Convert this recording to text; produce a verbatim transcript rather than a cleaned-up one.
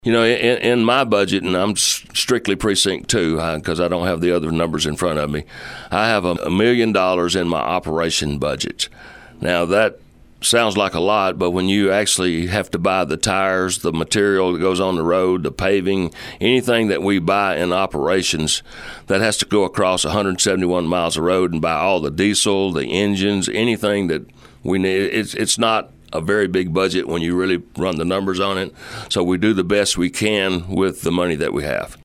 You know, in, in my budget, and I'm strictly precinct two because I don't have the other numbers in front of me, I have a, a million dollars in my operation budget. Now, that sounds like a lot, but when you actually have to buy the tires, the material that goes on the road, the paving, anything that we buy in operations that has to go across one hundred seventy-one miles of road and buy all the diesel, the engines, anything that we need, it's, it's not a very big budget when you really run the numbers on it. So we do the best we can with the money that we have.